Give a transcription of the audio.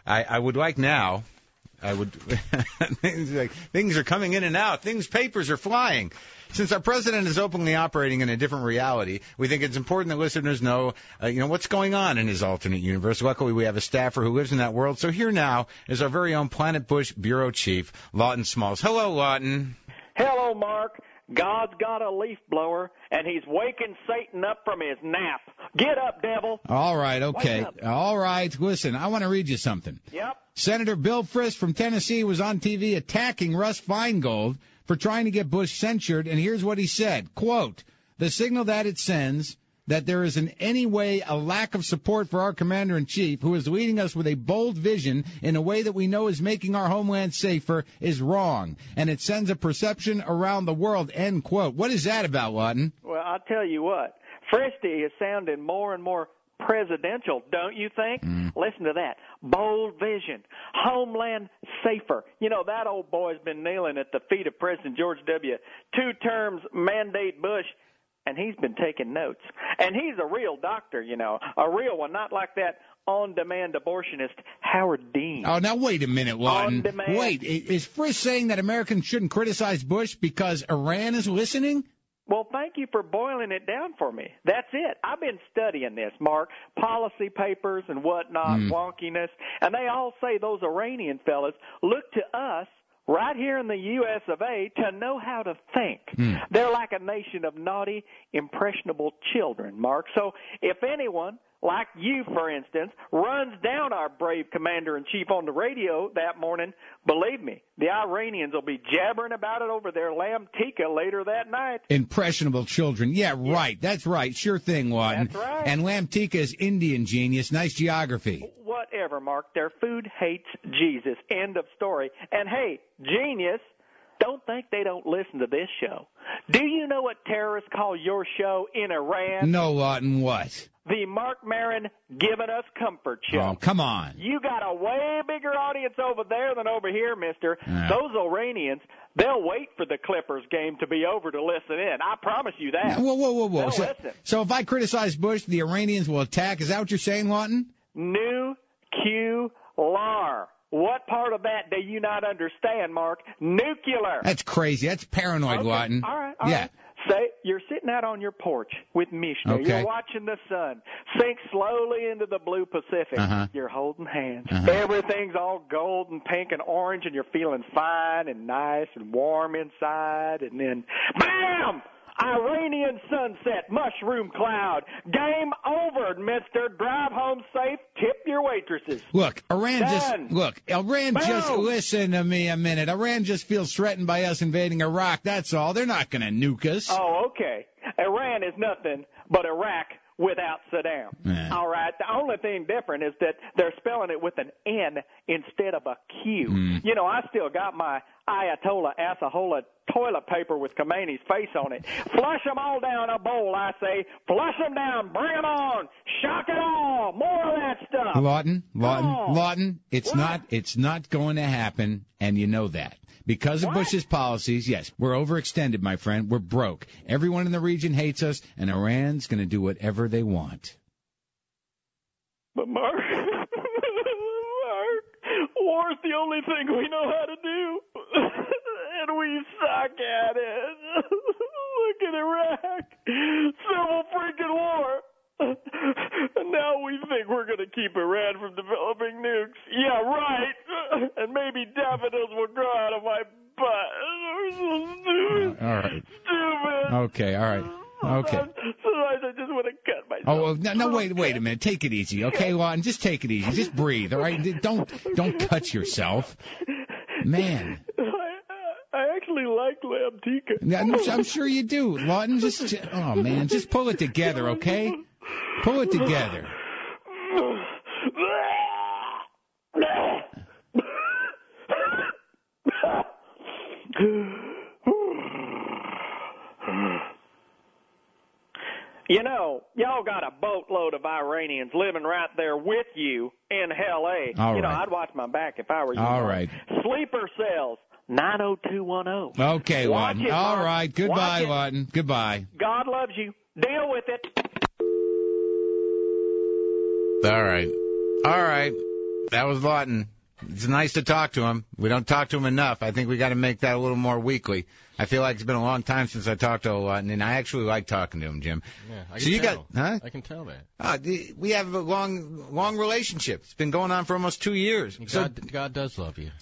I would like now. I would. Things are coming in and out. Papers are flying. Since our president is openly operating in a different reality, we think it's important that listeners know, what's going on in his alternate universe. Luckily, we have a staffer who lives in that world. So here now is our very own Planet Bush bureau chief, Lawton Smalls. Hello, Lawton. Hello, Mark. God's got a leaf blower, and he's waking Satan up from his nap. Get up, devil. All right, okay. All right, listen, I want to read you something. Yep. Senator Bill Frist from Tennessee was on TV attacking Russ Feingold for trying to get Bush censured, and here's what he said, quote, "The signal that it sends that there is in any way a lack of support for our commander-in-chief, who is leading us with a bold vision in a way that we know is making our homeland safer, is wrong, and it sends a perception around the world," end quote. What is that about, Lawton? Well, I'll tell you what. Fristy is sounding more and more presidential, don't you think? Listen to that. Bold vision. Homeland safer. You know, that old boy's been kneeling at the feet of President George W. 2 terms mandate Bush, and he's been taking notes. And he's a real doctor, a real one, not like that on-demand abortionist Howard Dean. Oh, now wait a minute, Lawton. On-demand. Wait, is Frist saying that Americans shouldn't criticize Bush because Iran is listening? Well, thank you for boiling it down for me. That's it. I've been studying this, Mark, policy papers and whatnot, wonkiness, and they all say those Iranian fellas look to us right here in the U.S. of A. to know how to think. They're like a nation of naughty, impressionable children, Mark. So if anyone, like you, for instance, runs down our brave commander-in-chief on the radio that morning, believe me, the Iranians will be jabbering about it over their lamb tikka later that night. Impressionable children. Yeah, right. That's right. Sure thing, Lawton. That's right. And lamb tikka is Indian, genius. Nice geography. Whatever, Mark. Their food hates Jesus. End of story. And, hey, genius, don't think they don't listen to this show. Do you know what terrorists call your show in Iran? No, Lawton, what? The Mark Maron Giving Us Comfort show. Oh, come on. You got a way bigger audience over there than over here, mister. Those Iranians, they'll wait for the Clippers game to be over to listen in. I promise you that. Whoa. They'll listen. So if I criticize Bush, the Iranians will attack. Is that what you're saying, Lawton? Nuclear. What part of that do you not understand, Mark? Nuclear. That's crazy. That's paranoid, Okay. Lawton. All right. Yeah. Say you're sitting out on your porch with Mishnah. Okay. You're watching the sun sink slowly into the blue Pacific. You're holding hands. Everything's all gold and pink and orange, and you're feeling fine and nice and warm inside. And then, bam! Iranian sunset, mushroom cloud. Game over, mister. Drive home safe. Tip your waitresses. Look, Iran Boom. just listen to me a minute. Iran just feels threatened by us invading Iraq. That's all. They're not going to nuke us. Oh, okay. Iran is nothing but Iraq without Saddam. All right. The only thing different is that they're spelling it with an N instead of a Q. You know, I still got my Ayatollah Assahola toilet paper with Khomeini's face on it. Flush them all down a bowl, I say. Flush them down. Bring them on. Shock it all. More of that stuff. Lawton, it's not going to happen, and you know that. Because of Bush's policies, yes, we're overextended, my friend. We're broke. Everyone in the region hates us, and Iran's going to do whatever they want. But Mark, war's the only thing we know how to do, and we suck at it. Look at Iraq, civil freaking war. And now we think we're going to keep Iran from developing nukes. Yeah, right. And maybe daffodils will grow out of my butt. So stupid. All right. Stupid. Okay, all right. Okay. Sometimes I just want to cut myself. Oh, well, no, wait a minute. Take it easy, okay, Lawton? Just take it easy. Just breathe, all right? Don't cut yourself. Man. I actually like lamb tikka. I'm sure you do, Lawton. Just pull it together, okay? Pull it together. You know, y'all got a boatload of Iranians living right there with you in Hell A. All you know, right. I'd watch my back if I were you. All right. Sleeper cells, 90210. Okay, Watch Lawton. it, All Mark. right. Goodbye, Watch it. Lawton. Goodbye. God loves you. Deal with it. All right. That was Lawton. It's nice to talk to him. We don't talk to him enough. I think we got to make that a little more weekly. I feel like it's been a long time since I talked to Lawton, and I actually like talking to him, Jim. Yeah, I can tell. I can tell that. We have a long relationship. It's been going on for almost 2 years. God does love you.